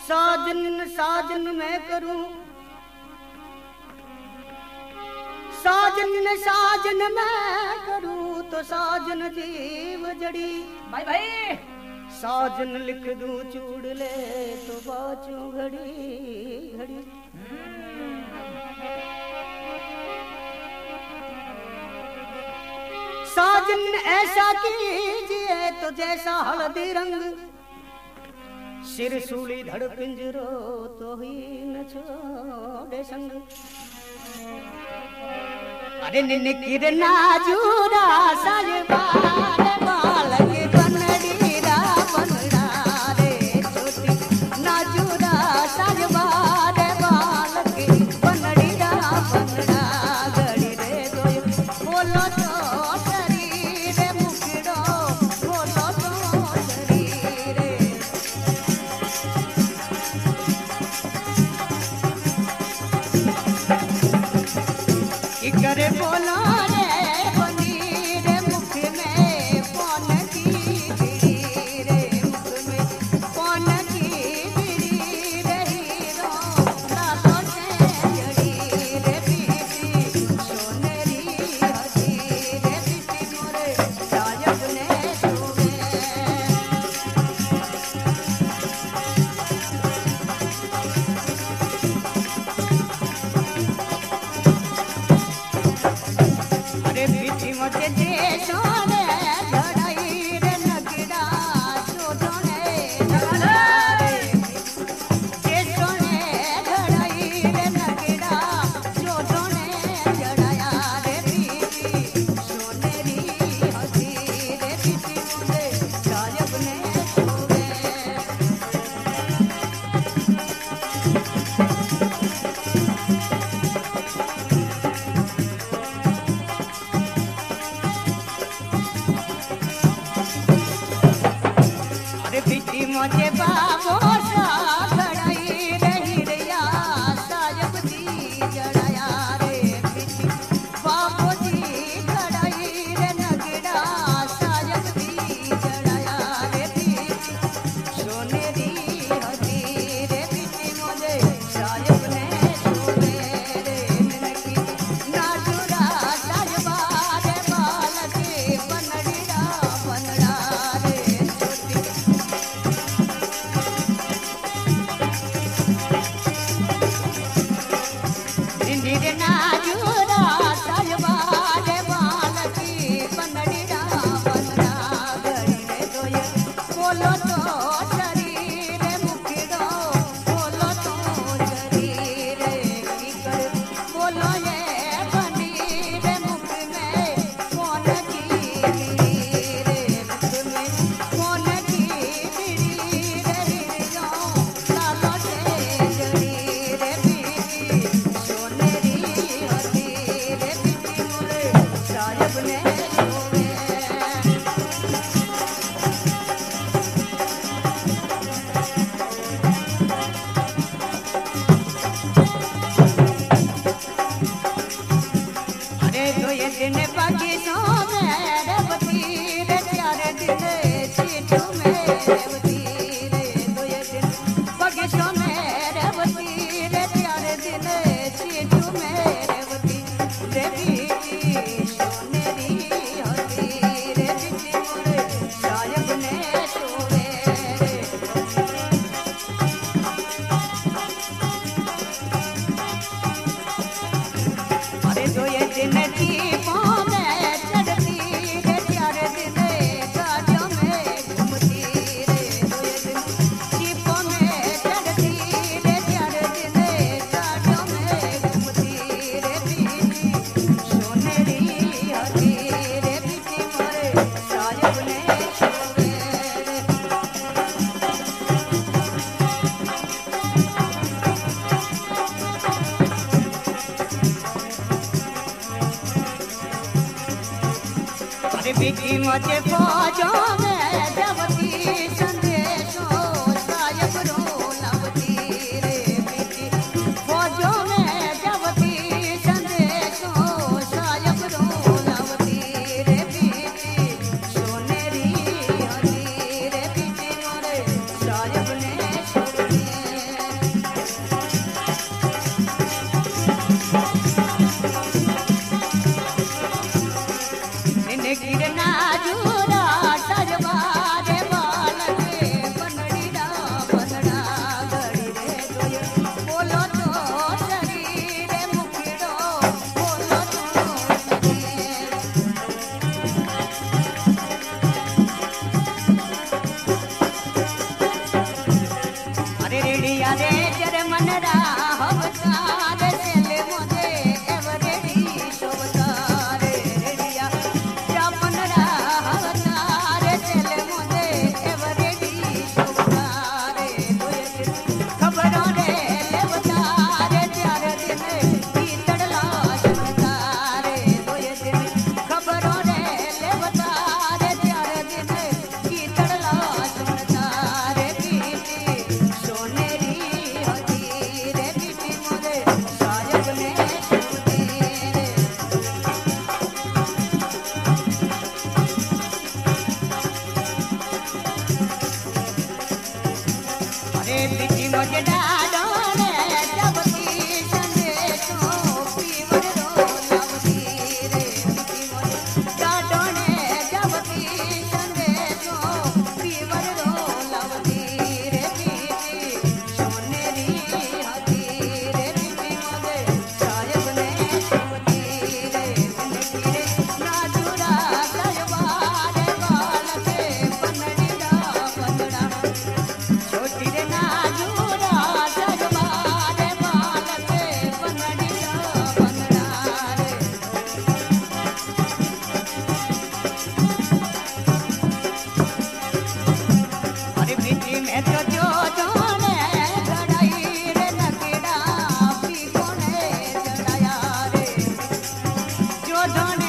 साजन साजन मैं करूं, साजन साजन मैं करूं तो साजन जीव जड़ी। भाई भाई साजन लिख दूं चूड़ ले तो बाचूं घड़ी घड़ी। साजन ऐसा कीजिए तो जैसा हल्दी रंग, सिर सूली धड़ पिंजरो तो ही न छोड़े संग। अरे निन किरना जूरा साजबा रे बालक बनड़ीरा बनड़ा रे छोटी नाजूरा साजबा रे बालक बनड़ीरा बनड़ा गड़ी रे गोय बोलो तो शरीर मुखड़ो बोलो तो शरीर करे बोलो रे बनी रे मुख में कौन की बिड़ी रे मुख में कौन की बिड़ी रे हीरो लालो से जड़ी रे पीती सोनेरी हसी रे पीती मोरे साजब ने छुए। मुझे देशों ने धड़ाई रे नगड़ा शोधों ने धड़ा रे देशों ने धड़ाई रे नगड़ा शोधों ने धड़ाया रे पीती सोनेरी हसी रे पीती मुझे साजब ने छुए। मुझे बाबो सा खड़ाई रही रिया साजब दी जड़ाया रे पीती बाबो जी खड़ाई रे नगड़ा साजब दी जड़ाया रे पीती सोनेरी हसी रे पीती मुझे साजब ने छुए रे ननकी नाजुरा साजबा रे बालक बनड़ीरा बनड़ा रे छोटी। निरे नाजुरा साजबा रे बालकी बनड़ीरा बनड़ा गड़ी रे दोय बोलो तो शरीर मुखड़ो बोलो तो शरीर की कर बोलो ये बनी रे मुख में कौन की बिड़ी रे मुख में कौन की बिड़ी रे हिरियो लालो से जड़ी रे पीती सोनेरी हसी रे पीती मोरे साजब ने छुए। अरे दो ये दिन बाकी सो मेरे बती रे चारे दिन सीटू मेरे बती रे दो ये दिन बाकी सो मेरे बती रे चारे दिन सीटू मेरे बती रे पीती सोनेरी हसी रे पीती मोरे साजब ने छुए। अरे दो ये दिन दीपों में चढ़ती रे चारे दिन गाड़ियों में घूमती रे दो ये दिन दीपों में चढ़ती रे चारे दिन गाड़ियों में घूमती रे पीती सोनेरी हसी रे पीती मोरे साजब ने छुए। अरे बिकी मुझे फौजों में जबती संदेशों साजब रो लबती रे बिकी फौजों में जबती संदेशों साजब रो लबती रे पीती सोनेरी हसी रे पीती मोरे साजब ने छुए। रो ढांडी